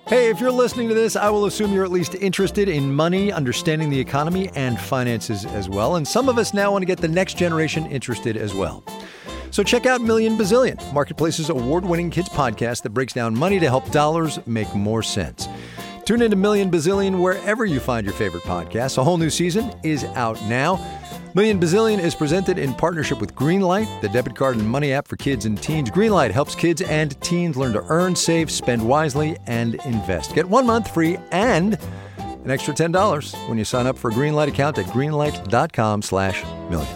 Hey, if you're listening to this, I will assume you're at least interested in money, understanding the economy, and finances as well. And some of us now want to get the next generation interested as well. So check out Million Bazillion, Marketplace's award-winning kids podcast that breaks down money to help dollars make more sense. Tune into Million Bazillion wherever you find your favorite podcasts. A whole new season is out now. Million Bazillion is presented in partnership with Greenlight, the debit card and money app for kids and teens. Greenlight helps kids and teens learn to earn, save, spend wisely, and invest. Get 1 month free and an extra $10 when you sign up for a Greenlight account at greenlight.com/million.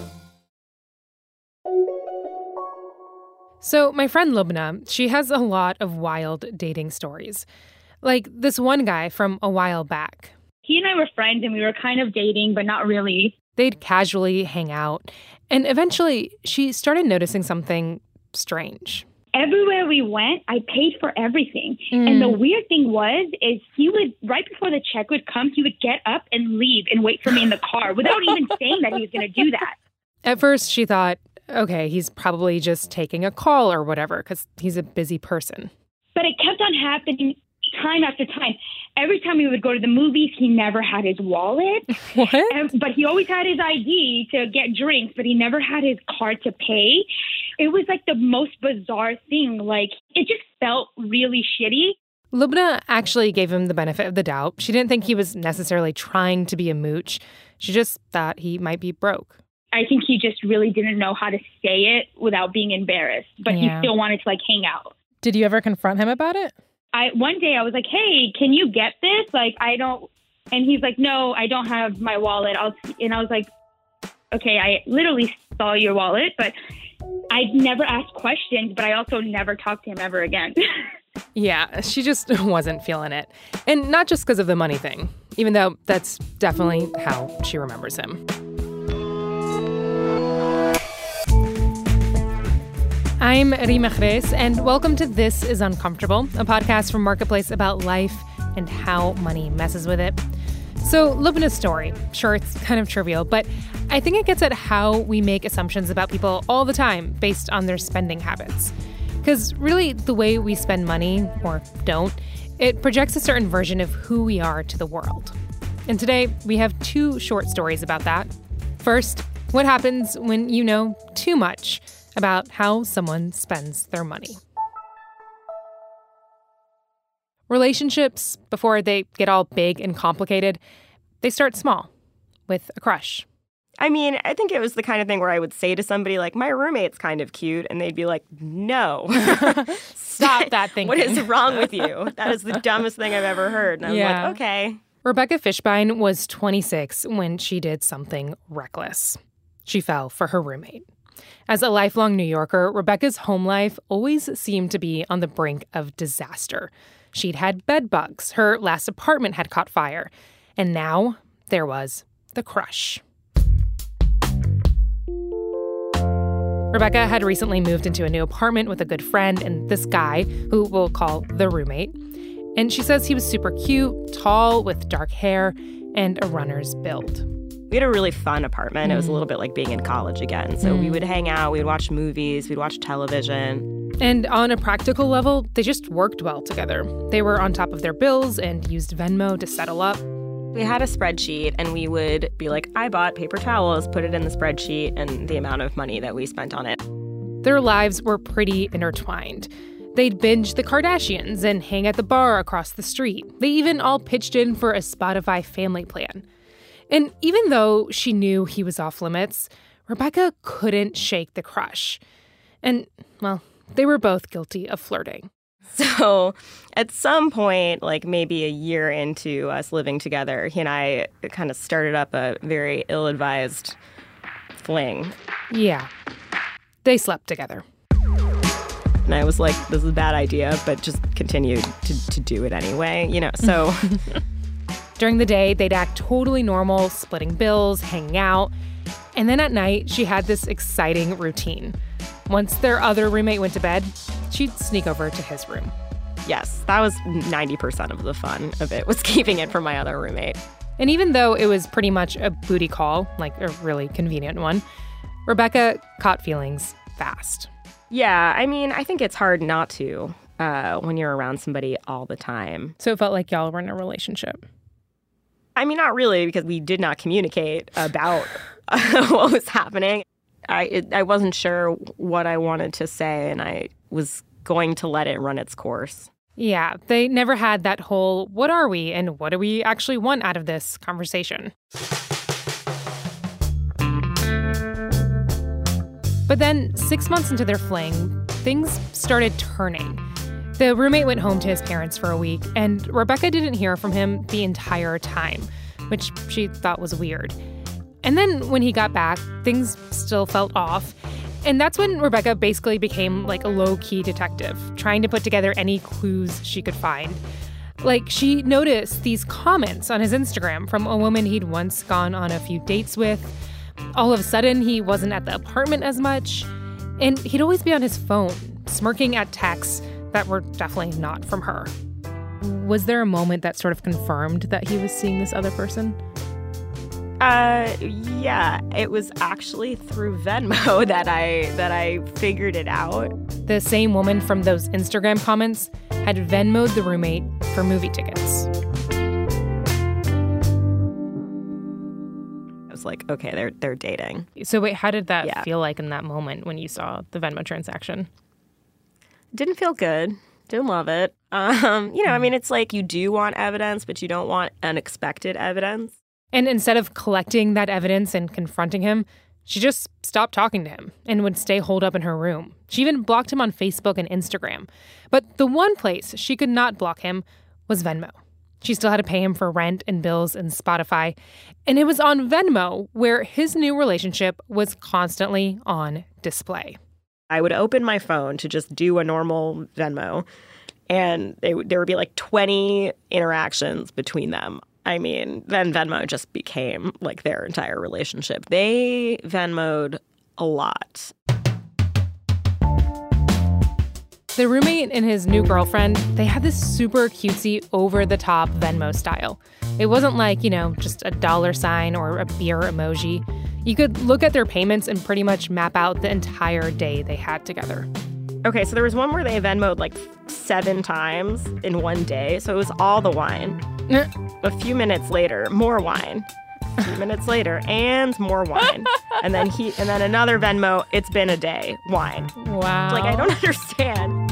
So my friend Lubna, she has a lot of wild dating stories. Like this one guy from a while back. He and I were friends and we were kind of dating, but not really. They'd casually hang out. And eventually, she started noticing something strange. Everywhere we went, I paid for everything. And the weird thing is he would, right before the check would come, he would get up and leave and wait for me in the car without even saying that he was going to do that. At first, she thought, okay, he's probably just taking a call or whatever because he's a busy person. But it kept on happening time after time. Every time we would go to the movies, he never had his wallet. What? But he always had his ID to get drinks, but he never had his card to pay. It was like the most bizarre thing. Like, it just felt really shitty. Lubna actually gave him the benefit of the doubt. She didn't think he was necessarily trying to be a mooch. She just thought he might be broke. I think he just really didn't know how to say it without being embarrassed, but he still wanted to, hang out. Did you ever confront him about it? One day I was like, hey, can you get this? And he's like, no, I don't have my wallet. And I was like, okay, I literally saw your wallet, but I never asked questions, but I also never talked to him ever again. Yeah, she just wasn't feeling it. And not just because of the money thing, even though that's definitely how she remembers him. I'm Rima Gres, and welcome to This is Uncomfortable, a podcast from Marketplace about life and how money messes with it. So, Lubna's story, sure, it's kind of trivial, but I think it gets at how we make assumptions about people all the time based on their spending habits. Because really, the way we spend money, or don't, it projects a certain version of who we are to the world. And today, we have 2 short stories about that. First, what happens when you know too much about how someone spends their money. Relationships, before they get all big and complicated, they start small, with a crush. I mean, I think it was the kind of thing where I would say to somebody, my roommate's kind of cute, and they'd be like, no. Stop that thinking. What is wrong with you? That is the dumbest thing I've ever heard. And I'm like, okay. Rebecca Fishbein was 26 when she did something reckless. She fell for her roommate. As a lifelong New Yorker, Rebecca's home life always seemed to be on the brink of disaster. She'd had bed bugs, her last apartment had caught fire, and now there was the crush. Rebecca had recently moved into a new apartment with a good friend and this guy, who we'll call the roommate. And she says he was super cute, tall, with dark hair, and a runner's build. We had a really fun apartment. It was a little bit like being in college again. So we would hang out, we'd watch movies, we'd watch television. And on a practical level, they just worked well together. They were on top of their bills and used Venmo to settle up. We had a spreadsheet, and we would be like, I bought paper towels, put it in the spreadsheet, and the amount of money that we spent on it. Their lives were pretty intertwined. They'd binge the Kardashians and hang at the bar across the street. They even all pitched in for a Spotify family plan. And even though she knew he was off limits, Rebecca couldn't shake the crush. And, well, they were both guilty of flirting. So at some point, maybe a year into us living together, he and I kind of started up a very ill-advised fling. Yeah. They slept together. And I was like, this is a bad idea, but just continued to do it anyway, so... During the day, they'd act totally normal, splitting bills, hanging out. And then at night, she had this exciting routine. Once their other roommate went to bed, she'd sneak over to his room. Yes, that was 90% of the fun of it, was keeping it from my other roommate. And even though it was pretty much a booty call, a really convenient one, Rebecca caught feelings fast. Yeah, I mean, I think it's hard not to. when you're around somebody all the time. So it felt like y'all were in a relationship. I mean, not really, because we did not communicate about what was happening. I wasn't sure what I wanted to say, and I was going to let it run its course. Yeah, they never had that whole what are we and what do we actually want out of this conversation. But then 6 months into their fling, things started turning. The roommate went home to his parents for a week, and Rebecca didn't hear from him the entire time, which she thought was weird. And then when he got back, things still felt off. And that's when Rebecca basically became like a low-key detective, trying to put together any clues she could find. Like, she noticed these comments on his Instagram from a woman he'd once gone on a few dates with. All of a sudden, he wasn't at the apartment as much. And he'd always be on his phone, smirking at texts that were definitely not from her. Was there a moment that sort of confirmed that he was seeing this other person? Yeah, it was actually through Venmo that I figured it out. The same woman from those Instagram comments had Venmo'd the roommate for movie tickets. I was like, okay, they're dating. So wait, how did that feel like in that moment when you saw the Venmo transaction? Didn't feel good. Didn't love it. I mean, it's like you do want evidence, but you don't want unexpected evidence. And instead of collecting that evidence and confronting him, she just stopped talking to him and would stay holed up in her room. She even blocked him on Facebook and Instagram. But the one place she could not block him was Venmo. She still had to pay him for rent and bills and Spotify. And it was on Venmo where his new relationship was constantly on display. I would open my phone to just do a normal Venmo, and there would be like 20 interactions between them. I mean, then Venmo just became like their entire relationship. They Venmo'd a lot. The roommate and his new girlfriend, they had this super cutesy, over-the-top Venmo style. It wasn't like, just a $ or a beer emoji. You could look at their payments and pretty much map out the entire day they had together. Okay, so there was one where they Venmo'd like 7 times in one day. So it was all the wine. A few minutes later, more wine. A few minutes later, and more wine. And then another Venmo, it's been a day, wine. Wow. Like, I don't understand.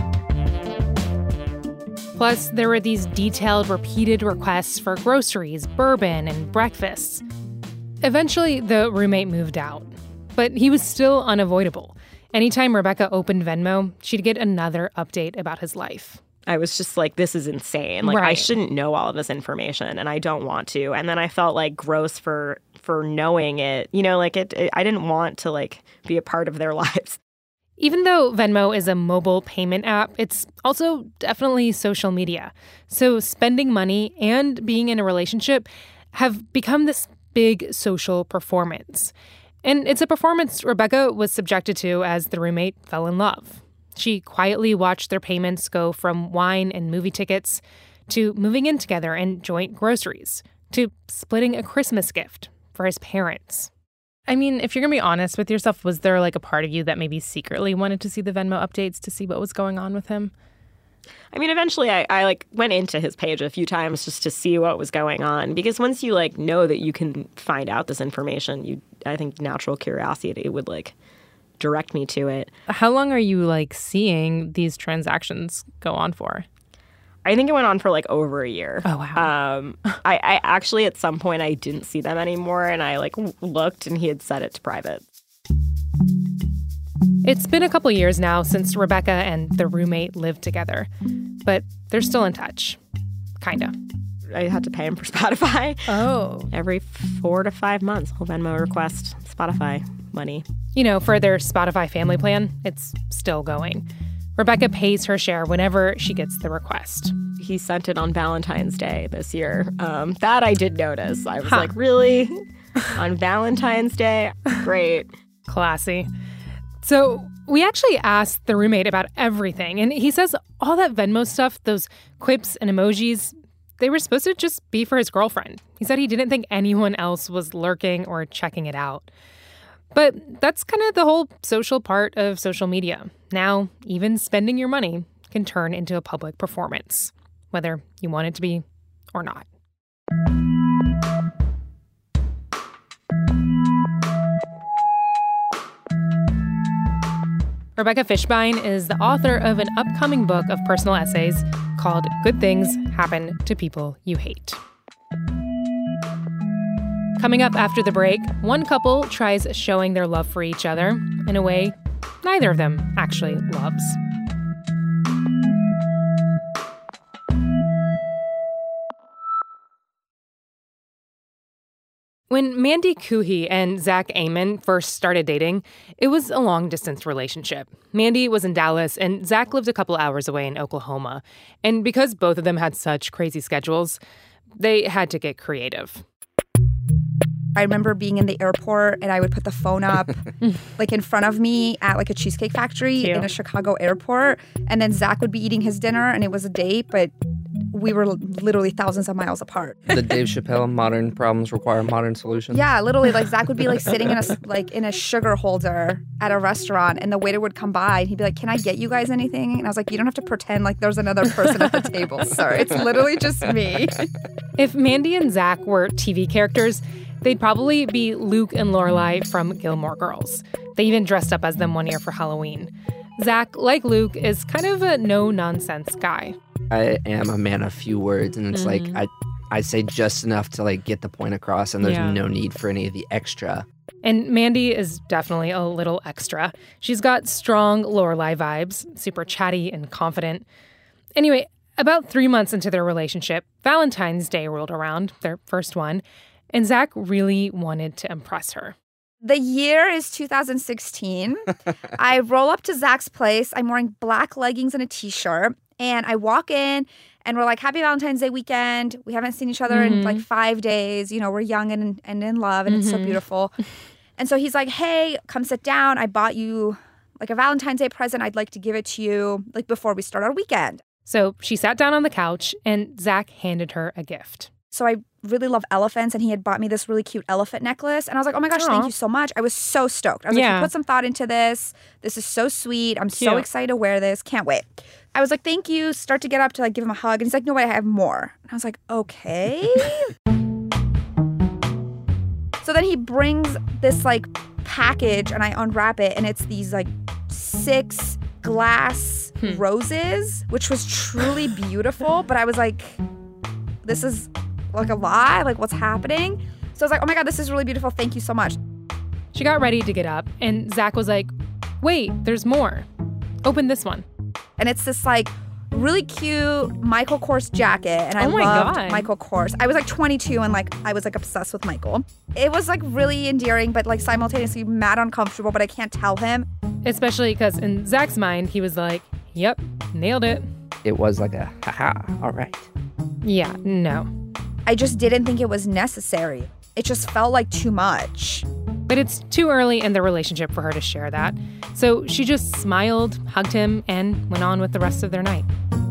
Plus, there were these detailed, repeated requests for groceries, bourbon, and breakfasts. Eventually, the roommate moved out. But he was still unavoidable. Anytime Rebecca opened Venmo, she'd get another update about his life. I was just like, this is insane. Like, right. I shouldn't know all of this information, and I don't want to. And then I felt like gross for knowing it. I didn't want to like be a part of their lives. Even though Venmo is a mobile payment app, it's also definitely social media. So spending money and being in a relationship have become this big social performance. And it's a performance Rebecca was subjected to as the roommate fell in love. She quietly watched their payments go from wine and movie tickets to moving in together and joint groceries to splitting a Christmas gift for his parents. I mean, if you're going to be honest with yourself, was there like a part of you that maybe secretly wanted to see the Venmo updates to see what was going on with him? I mean, eventually I like went into his page a few times just to see what was going on, because once you like know that you can find out this information, I think natural curiosity would like direct me to it. How long are you like seeing these transactions go on for? I think it went on for like over a year. Oh, wow. I actually at some point I didn't see them anymore, and I like looked and he had set it to private. It's been a couple years now since Rebecca and the roommate lived together, but they're still in touch. Kinda. I had to pay him for Spotify. Oh. Every 4 to 5 months, he'll Venmo request Spotify money. For their Spotify family plan, it's still going. Rebecca pays her share whenever she gets the request. He sent it on Valentine's Day this year. That I did notice. I was like, really? On Valentine's Day? Great. Classy. So we actually asked the roommate about everything, and he says all that Venmo stuff, those quips and emojis, they were supposed to just be for his girlfriend. He said he didn't think anyone else was lurking or checking it out. But that's kind of the whole social part of social media. Now, even spending your money can turn into a public performance, whether you want it to be or not. Rebecca Fishbein is the author of an upcoming book of personal essays called Good Things Happen to People You Hate. Coming up after the break, one couple tries showing their love for each other in a way neither of them actually loves. When Mandy Coohey and Zach Amon first started dating, it was a long-distance relationship. Mandy was in Dallas, and Zach lived a couple hours away in Oklahoma. And because both of them had such crazy schedules, they had to get creative. I remember being in the airport, and I would put the phone up like in front of me at like a Cheesecake Factory in a Chicago airport. And then Zach would be eating his dinner, and it was a date, but we were literally thousands of miles apart. The Dave Chappelle modern problems require modern solutions. Yeah, literally, like Zach would be like sitting in a sugar holder at a restaurant, and the waiter would come by and he'd be like, "Can I get you guys anything?" And I was like, "You don't have to pretend like there's another person at the table, sir. It's literally just me." If Mandy and Zach were TV characters, they'd probably be Luke and Lorelai from Gilmore Girls. They even dressed up as them one year for Halloween. Zach, like Luke, is kind of a no-nonsense guy. I am a man of few words, and it's like I say just enough to like get the point across, and there's no need for any of the extra. And Mandy is definitely a little extra. She's got strong Lorelai vibes, super chatty and confident. Anyway, about 3 months into their relationship, Valentine's Day rolled around, their first one, and Zach really wanted to impress her. The year is 2016. I roll up to Zach's place. I'm wearing black leggings and a t-shirt. And I walk in, and we're like, "Happy Valentine's Day weekend. We haven't seen each other in like 5 days. You know, we're young and in love, and it's so beautiful." And so he's like, "Hey, come sit down. I bought you like a Valentine's Day present. I'd like to give it to you like before we start our weekend." So she sat down on the couch, and Zach handed her a gift. So I really love elephants, and he had bought me this really cute elephant necklace. And I was like, "Oh my gosh, thank you so much." I was so stoked. I was like, "You put some thought into this. This is so sweet. I'm so excited to wear this. Can't wait." I was like, "Thank you." Start to get up to like give him a hug. And he's like, "No, wait, I have more." And I was like, "Okay." So then he brings this like package, and I unwrap it, and it's these like 6 glass roses, which was truly beautiful. But I was like, this is like a lie? Like, what's happening? So I was like, "Oh my God, this is really beautiful. Thank you so much." She got ready to get up, and Zach was like, "Wait, there's more. Open this one." And it's this like really cute Michael Kors jacket. And I loved Michael Kors. I was like 22 and like I was like obsessed with Michael. It was like really endearing, but like simultaneously mad uncomfortable, but I can't tell him. Especially because in Zach's mind, he was like, "Yep, nailed it." It was like a, haha, all right. Yeah, no. I just didn't think it was necessary. It just felt like too much. But it's too early in the relationship for her to share that. So she just smiled, hugged him, and went on with the rest of their night.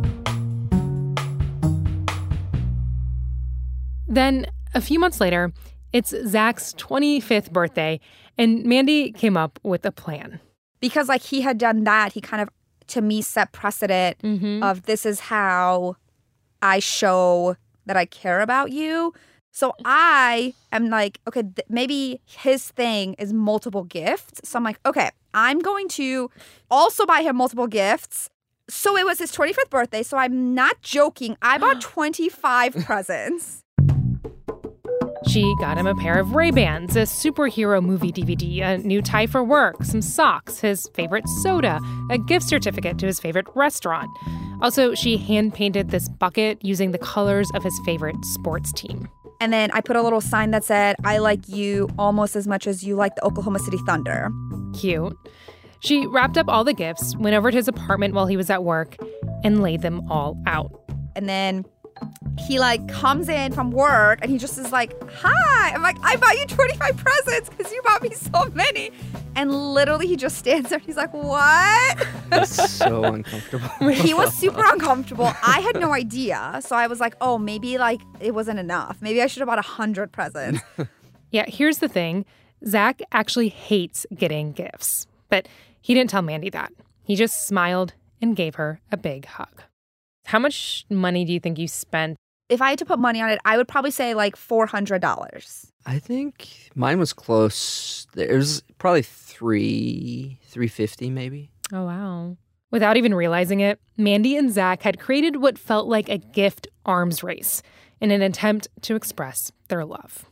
Then, a few months later, it's Zach's 25th birthday, and Mandy came up with a plan. Because like he had done that, he kind of, to me, set precedent of this is how I show that I care about you. So I am like, okay, maybe his thing is multiple gifts. So I'm like, okay, I'm going to also buy him multiple gifts. So it was his 25th birthday. So I'm not joking. I bought 25 presents. She got him a pair of Ray-Bans, a superhero movie DVD, a new tie for work, some socks, his favorite soda, a gift certificate to his favorite restaurant. Also, she hand-painted this bucket using the colors of his favorite sports team. And then I put a little sign that said, "I like you almost as much as you like the Oklahoma City Thunder." Cute. She wrapped up all the gifts, went over to his apartment while he was at work, and laid them all out. And then he like comes in from work and he just is like, "Hi." I'm like, "I bought you 25 presents because you bought me so many." And literally he just stands there and he's like, "What?" That's so uncomfortable. He was super uncomfortable. I had no idea. So I was like, oh, maybe like it wasn't enough. Maybe I should have bought 100 presents. Yeah, here's the thing. Zach actually hates getting gifts. But he didn't tell Mandy that. He just smiled and gave her a big hug. How much money do you think you spent? If I had to put money on it, I would probably say like $400. I think mine was close. It was probably $350 maybe. Oh, wow. Without even realizing it, Mandy and Zach had created what felt like a gift arms race in an attempt to express their love.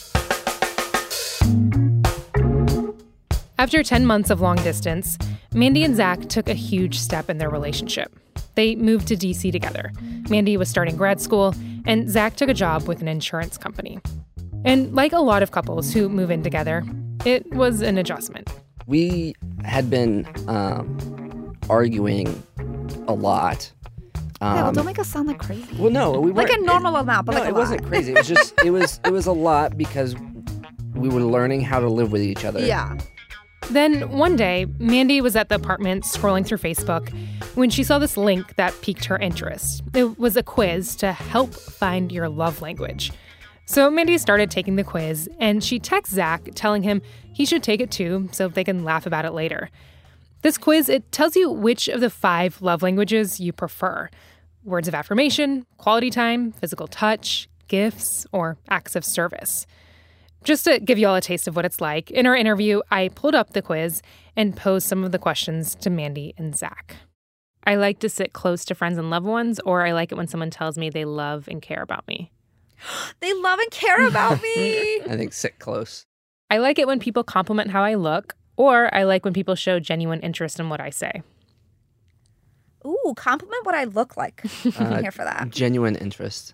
After 10 months of long distance, Mandy and Zach took a huge step in their relationship. They moved to D.C. together. Mandy was starting grad school, and Zach took a job with an insurance company. And like a lot of couples who move in together, it was an adjustment. We had been arguing a lot. Well, don't make us sound like crazy. Well, no, we weren't. Like a normal amount, but no, like a it lot. wasn't crazy. It was just it was a lot because we were learning how to live with each other. Yeah. Then one day, Mandy was at the apartment scrolling through Facebook when she saw this link that piqued her interest. It was a quiz to help find your love language. So Mandy started taking the quiz, and she texts Zach telling him he should take it too so they can laugh about it later. This quiz, it tells you which of the 5 love languages you prefer. Words of affirmation, quality time, physical touch, gifts, or acts of service. Just to give you all a taste of what it's like, in our interview, I pulled up the quiz and posed some of the questions to Mandy and Zach. I like to sit close to friends and loved ones, or I like it when someone tells me they love and care about me. They love and care about me. I think sit close. I like it when people compliment how I look, or I like when people show genuine interest in what I say. Ooh, compliment what I look like. I'm here for that. Genuine interest.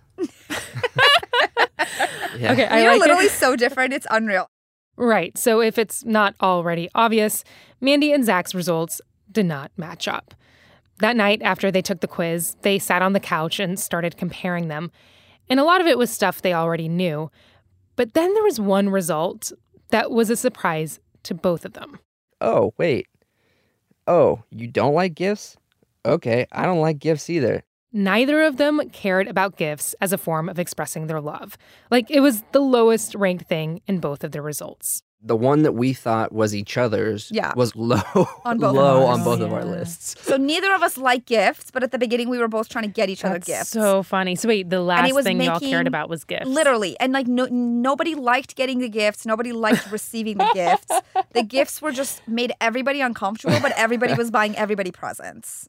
Yeah. Okay, We are literally so different. It's unreal. Right, so if it's not already obvious, Mandy and Zach's results did not match up. That night, after they took the quiz, they sat on the couch and started comparing them. And a lot of it was stuff they already knew. But then there was one result that was a surprise to both of them. Oh, wait. Oh, you don't like gifts? Okay, I don't like gifts either. Neither of them cared about gifts as a form of expressing their love. Like, it was the lowest ranked thing in both of their results. The one that we thought was each other's was low On both of our lists. So neither of us like gifts, but at the beginning we were both trying to get each other gifts. So funny. So wait, the last thing y'all cared about was gifts. Literally. And like nobody liked getting the gifts. Nobody liked receiving the gifts. The gifts were just made everybody uncomfortable, but everybody was buying everybody presents.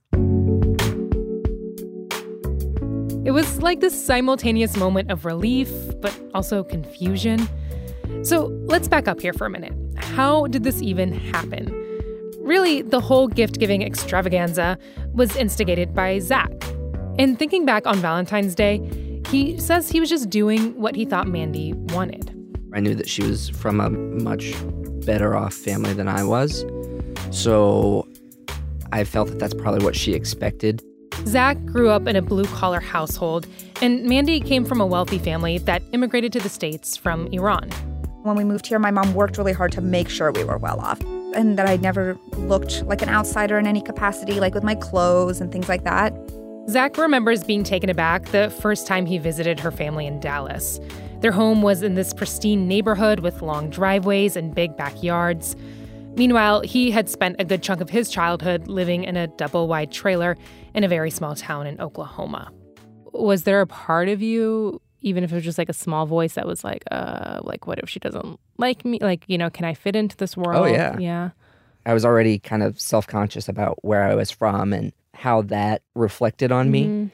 It was like this simultaneous moment of relief, but also confusion. So let's back up here for a minute. How did this even happen? Really, the whole gift-giving extravaganza was instigated by Zach. And thinking back on Valentine's Day, he says he was just doing what he thought Mandy wanted. I knew that she was from a much better off family than I was. So I felt that that's probably what she expected. Zach grew up in a blue-collar household, and Mandy came from a wealthy family that immigrated to the States from Iran. When we moved here, my mom worked really hard to make sure we were well off and that I never looked like an outsider in any capacity, like with my clothes and things like that. Zach remembers being taken aback the first time he visited her family in Dallas. Their home was in this pristine neighborhood with long driveways and big backyards. Meanwhile, he had spent a good chunk of his childhood living in a double-wide trailer in a very small town in Oklahoma. Was there a part of you, even if it was just like a small voice that was like, what if she doesn't like me? Like, you know, can I fit into this world? Oh, yeah. Yeah. I was already kind of self-conscious about where I was from and how that reflected on me.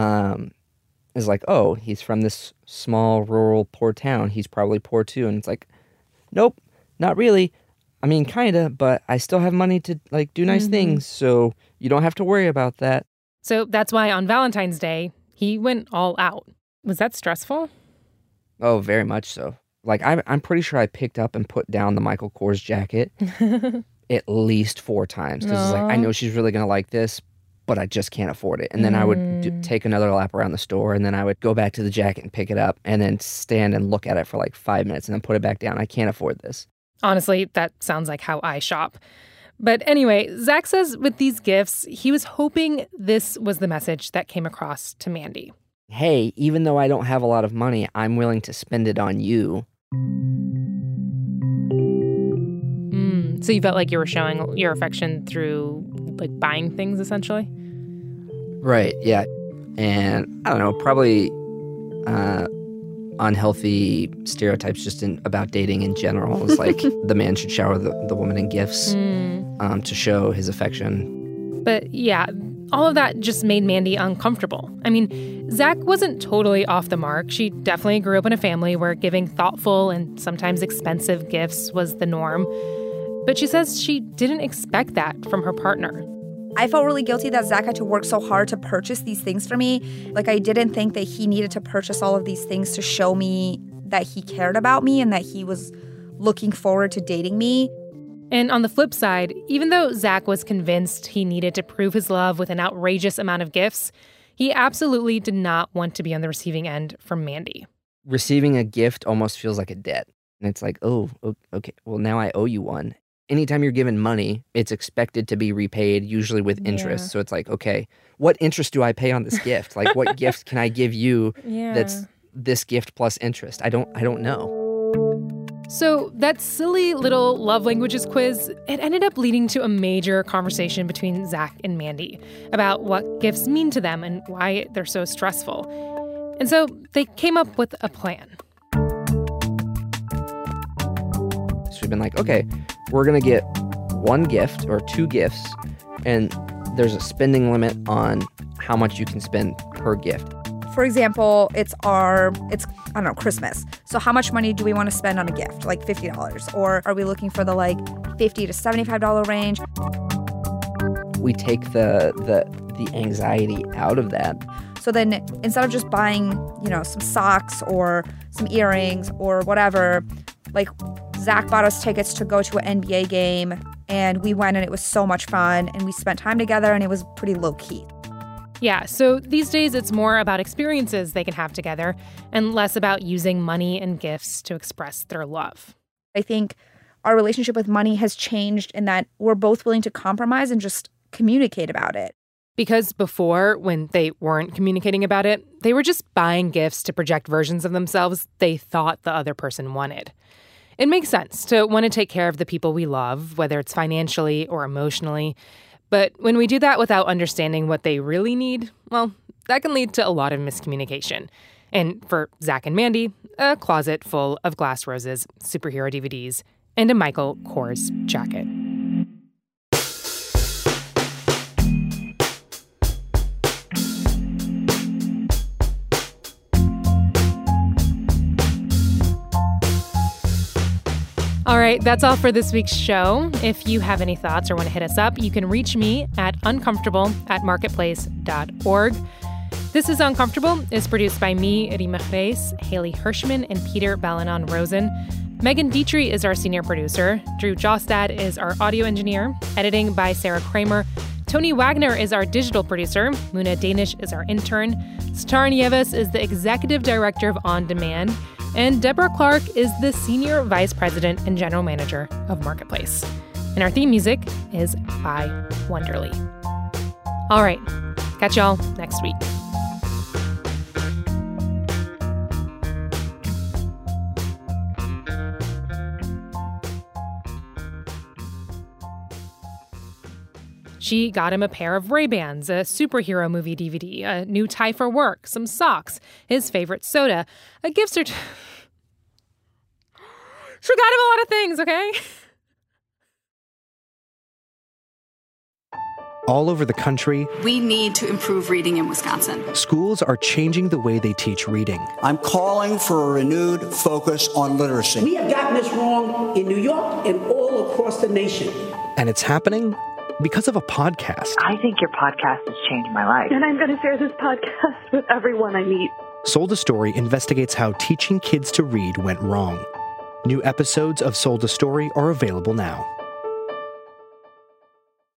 It's like, oh, he's from this small, rural, poor town. He's probably poor too. And it's like, nope, not really. I mean, kind of, but I still have money to like do nice things, so you don't have to worry about that. So that's why on Valentine's Day, he went all out. Was that stressful? Oh, very much so. Like, I'm pretty sure I picked up and put down the Michael Kors jacket at least 4 times. Because it's like, I know she's really going to like this, but I just can't afford it. And then I would take another lap around the store, and then I would go back to the jacket and pick it up, and then stand and look at it for like 5 minutes, and then put it back down. I can't afford this. Honestly, that sounds like how I shop. But anyway, Zach says with these gifts, he was hoping this was the message that came across to Mandy. Hey, even though I don't have a lot of money, I'm willing to spend it on you. So you felt like you were showing your affection through like buying things, essentially? Right, yeah. And I don't know, probably unhealthy stereotypes just about dating in general. It's like the man should shower the woman in gifts to show his affection. But yeah, all of that just made Mandy uncomfortable. I mean, Zach wasn't totally off the mark. She definitely grew up in a family where giving thoughtful and sometimes expensive gifts was the norm. But she says she didn't expect that from her partner. I felt really guilty that Zach had to work so hard to purchase these things for me. Like, I didn't think that he needed to purchase all of these things to show me that he cared about me and that he was looking forward to dating me. And on the flip side, even though Zach was convinced he needed to prove his love with an outrageous amount of gifts, he absolutely did not want to be on the receiving end from Mandy. Receiving a gift almost feels like a debt. And it's like, oh, okay, well, now I owe you one. Anytime you're given money, it's expected to be repaid, usually with interest. Yeah. So it's like, okay, what interest do I pay on this gift? Like, what gift can I give you that's this gift plus interest? I don't know. So that silly little love languages quiz, it ended up leading to a major conversation between Zach and Mandy about what gifts mean to them and why they're so stressful. And so they came up with a plan. So we've been like, okay, we're going to get one gift or two gifts, and there's a spending limit on how much you can spend per gift. For example, it's I don't know, Christmas. So how much money do we want to spend on a gift? Like $50? Or are we looking for the like $50 to $75 range? We take the anxiety out of that. So then instead of just buying, some socks or some earrings or whatever, like Zach bought us tickets to go to an NBA game, and we went and it was so much fun, and we spent time together and it was pretty low key. Yeah, so these days it's more about experiences they can have together and less about using money and gifts to express their love. I think our relationship with money has changed in that we're both willing to compromise and just communicate about it. Because before, when they weren't communicating about it, they were just buying gifts to project versions of themselves they thought the other person wanted. It makes sense to want to take care of the people we love, whether it's financially or emotionally. But when we do that without understanding what they really need, well, that can lead to a lot of miscommunication. And for Zach and Mandy, a closet full of glass roses, superhero DVDs, and a Michael Kors jacket. All right, that's all for this week's show. If you have any thoughts or want to hit us up, you can reach me at uncomfortable@marketplace.org. This is Uncomfortable is produced by me, Rima Reis, Haley Hirschman, and Peter Balanon-Rosen. Megan Dietrich is our senior producer. Drew Jostad is our audio engineer. Editing by Sarah Kramer. Tony Wagner is our digital producer. Muna Danish is our intern. Star Nieves is the executive director of On Demand. And Deborah Clark is the Senior Vice President and General Manager of Marketplace. And our theme music is by Wonderly. All right, catch y'all next week. She got him a pair of Ray-Bans, a superhero movie DVD, a new tie for work, some socks, his favorite soda, a gift certificate. She got him a lot of things, okay? All over the country, we need to improve reading in Wisconsin. Schools are changing the way they teach reading. I'm calling for a renewed focus on literacy. We have gotten this wrong in New York and all across the nation. And it's happening because of a podcast. I think your podcast has changed my life. And I'm going to share this podcast with everyone I meet. Sold a Story investigates how teaching kids to read went wrong. New episodes of Sold a Story are available now.